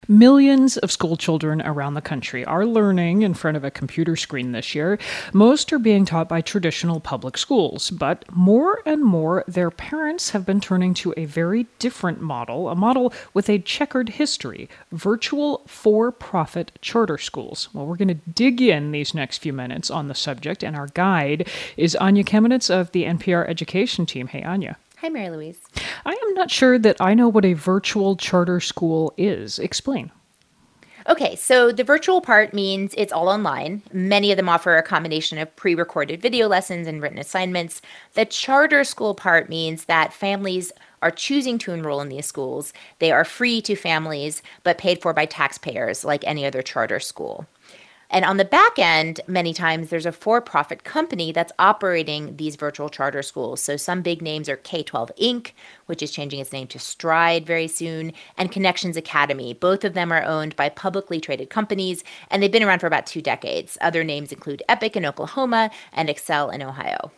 Millions of school children around the country are learning in front of a computer screen this year. Most are being taught by traditional public schools, but more and more their parents have been turning to a very different model, a model with a checkered history: virtual for-profit charter schools. Well, we're going to dig in these next few minutes on the subject, and our guide is Anya Kamenetz of the NPR Education team. Hey, Anya. Hi, Mary Louise. I am not sure that I know what a virtual charter school is. Explain. Okay, so the virtual part means it's all online. Many of them offer a combination of pre-recorded video lessons and written assignments. The charter school part means that families are choosing to enroll in these schools. They are free to families, but paid for by taxpayers like any other charter school. And on the back end, many times there's a for-profit company that's operating these virtual charter schools. So some big names are K-12 Inc., which is changing its name to Stride very soon, and Connections Academy. Both of them are owned by publicly traded companies, and they've been around for about 2 decades. Other names include Epic in Oklahoma and Excel in Ohio.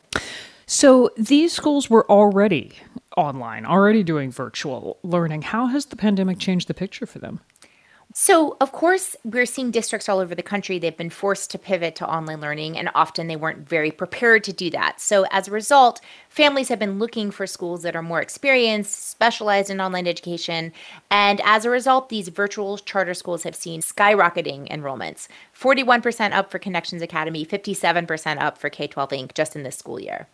So these schools were already online, already doing virtual learning. How has the pandemic changed the picture for them? So, of course, we're seeing districts all over the country. They've been forced to pivot to online learning, and often they weren't very prepared to do that. So, as a result, families have been looking for schools that are more experienced, specialized in online education. And as a result, these virtual charter schools have seen skyrocketing enrollments. 41% up for Connections Academy, 57% up for K-12 Inc. just in this school year.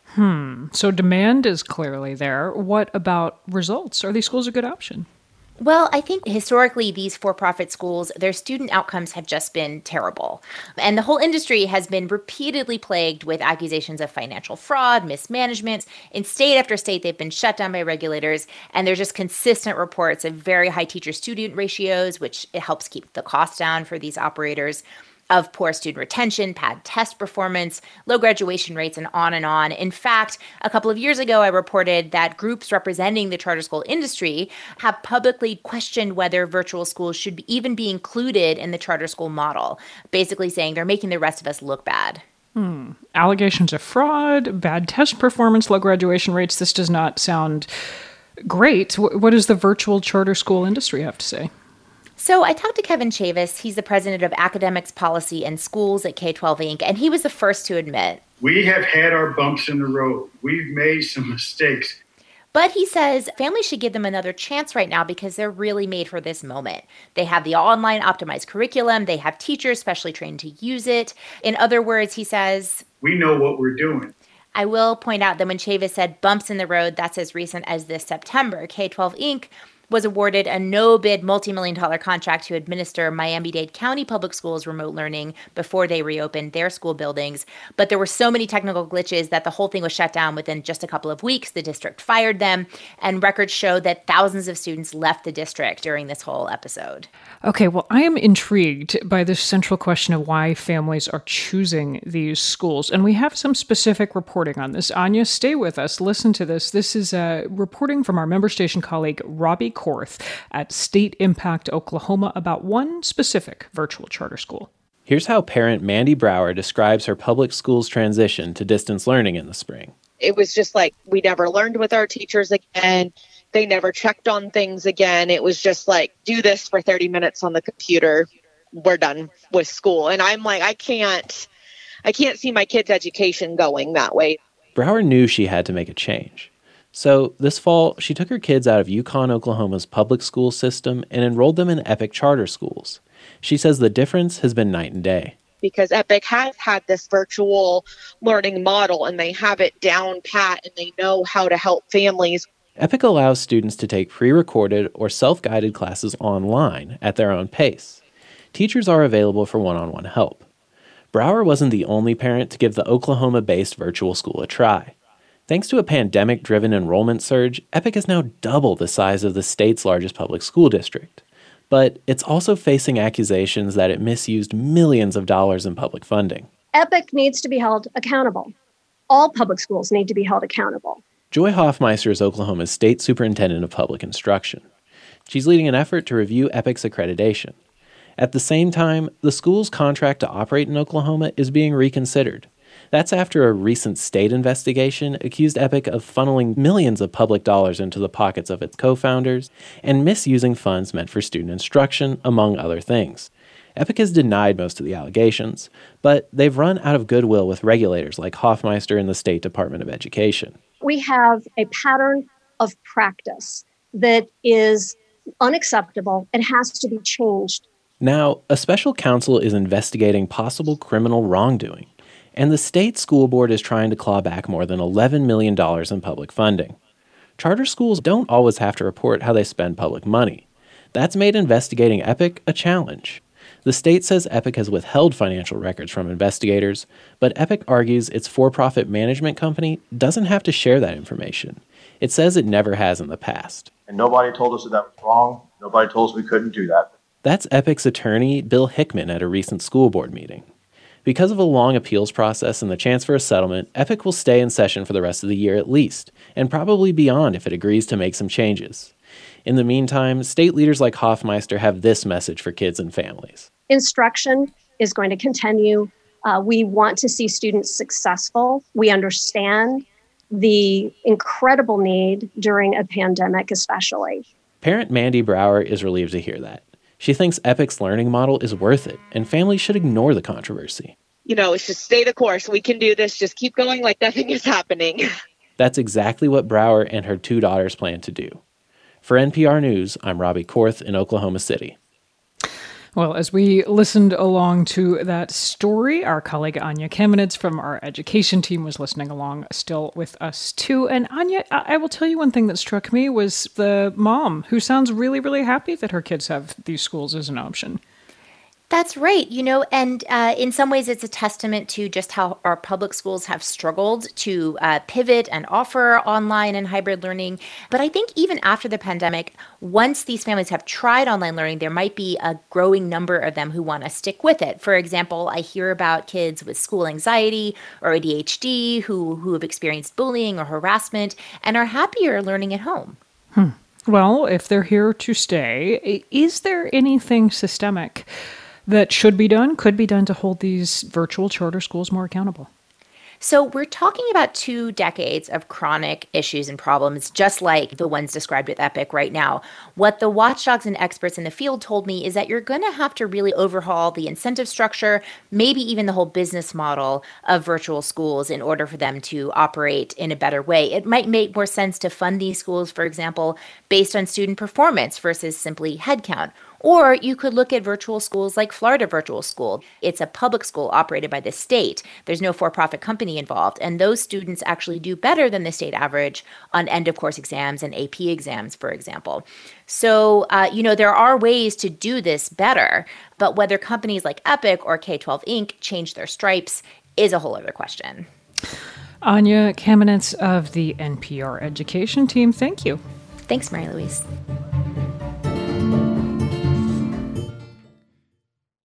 So demand is clearly there. What about results? Are these schools a good option? Well, I think historically these for-profit schools, their student outcomes have just been terrible. And the whole industry has been repeatedly plagued with accusations of financial fraud, mismanagement. In state after state, they've been shut down by regulators. And there's just consistent reports of very high teacher-student ratios, which it helps keep the cost down for these operators, of poor student retention, bad test performance, low graduation rates, and on and on. In fact, a couple of years ago, I reported that groups representing the charter school industry have publicly questioned whether virtual schools should even be included in the charter school model, basically saying they're making the rest of us look bad. Allegations of fraud, bad test performance, low graduation rates. This does not sound great. What does the virtual charter school industry have to say? So I talked to Kevin Chavis. He's the president of academics, policy, and schools at K-12 Inc., and he was the first to admit, we have had our bumps in the road. We've made some mistakes. But he says families should give them another chance right now because they're really made for this moment. They have the online optimized curriculum. They have teachers specially trained to use it. In other words, he says, we know what we're doing. I will point out that when Chavis said bumps in the road, that's as recent as this September. K-12 Inc. was awarded a no-bid multi-million-dollar contract to administer Miami-Dade County Public Schools remote learning before they reopened their school buildings. But there were so many technical glitches that the whole thing was shut down within just a couple of weeks. The district fired them, and records show that thousands of students left the district during this whole episode. Okay, well, I am intrigued by this central question of why families are choosing these schools. And we have some specific reporting on this. Anya, stay with us. Listen to this. This is reporting from our member station colleague, Robbie Korth at State Impact, Oklahoma, about one specific virtual charter school. Here's how parent Mandy Brower describes her public school's transition to distance learning in the spring. It was just like we never learned with our teachers again. They never checked on things again. It was just like, do this for 30 minutes on the computer. We're done with school. And I'm like, I can't see my kids' education going that way. Brower knew she had to make a change. So this fall, she took her kids out of Yukon, Oklahoma's public school system and enrolled them in Epic charter schools. She says the difference has been night and day. Because Epic has had this virtual learning model and they have it down pat and they know how to help families. Epic allows students to take pre-recorded or self-guided classes online at their own pace. Teachers are available for one-on-one help. Brower wasn't the only parent to give the Oklahoma-based virtual school a try. Thanks to a pandemic-driven enrollment surge, Epic is now double the size of the state's largest public school district. But it's also facing accusations that it misused millions of dollars in public funding. Epic needs to be held accountable. All public schools need to be held accountable. Joy Hoffmeister is Oklahoma's state superintendent of public instruction. She's leading an effort to review Epic's accreditation. At the same time, the school's contract to operate in Oklahoma is being reconsidered. That's after a recent state investigation accused Epic of funneling millions of public dollars into the pockets of its co-founders and misusing funds meant for student instruction, among other things. Epic has denied most of the allegations, but they've run out of goodwill with regulators like Hoffmeister and the State Department of Education. We have a pattern of practice that is unacceptable and has to be changed. Now, a special counsel is investigating possible criminal wrongdoing, and the state school board is trying to claw back more than $11 million in public funding. Charter schools don't always have to report how they spend public money. That's made investigating Epic a challenge. The state says Epic has withheld financial records from investigators, but Epic argues its for-profit management company doesn't have to share that information. It says it never has in the past. And nobody told us that was wrong. Nobody told us we couldn't do that. That's Epic's attorney, Bill Hickman, at a recent school board meeting. Because of a long appeals process and the chance for a settlement, Epic will stay in session for the rest of the year at least, and probably beyond if it agrees to make some changes. In the meantime, state leaders like Hoffmeister have this message for kids and families. Instruction is going to continue. We want to see students successful. We understand the incredible need during a pandemic, especially. Parent Mandy Brower is relieved to hear that. She thinks Epic's learning model is worth it, and families should ignore the controversy. It's just stay the course. We can do this. Just keep going like nothing is happening. That's exactly what Brower and her two daughters plan to do. For NPR News, I'm Robbie Korth in Oklahoma City. Well, as we listened along to that story, our colleague Anya Kamenetz from our education team was listening along still with us too. And Anya, I will tell you one thing that struck me was the mom who sounds really, really happy that her kids have these schools as an option. That's right. And in some ways, it's a testament to just how our public schools have struggled to pivot and offer online and hybrid learning. But I think even after the pandemic, once these families have tried online learning, there might be a growing number of them who want to stick with it. For example, I hear about kids with school anxiety or ADHD who have experienced bullying or harassment and are happier learning at home. Well, if they're here to stay, is there anything systemic that could be done to hold these virtual charter schools more accountable? So we're talking about 2 decades of chronic issues and problems, just like the ones described with Epic right now. What the watchdogs and experts in the field told me is that you're going to have to really overhaul the incentive structure, maybe even the whole business model of virtual schools in order for them to operate in a better way. It might make more sense to fund these schools, for example, based on student performance versus simply headcount. Or you could look at virtual schools like Florida Virtual School. It's a public school operated by the state. There's no for-profit company involved. And those students actually do better than the state average on end-of-course exams and AP exams, for example. So, there are ways to do this better. But whether companies like Epic or K-12 Inc. change their stripes is a whole other question. Anya Kamenetz of the NPR education team, thank you. Thanks, Mary Louise.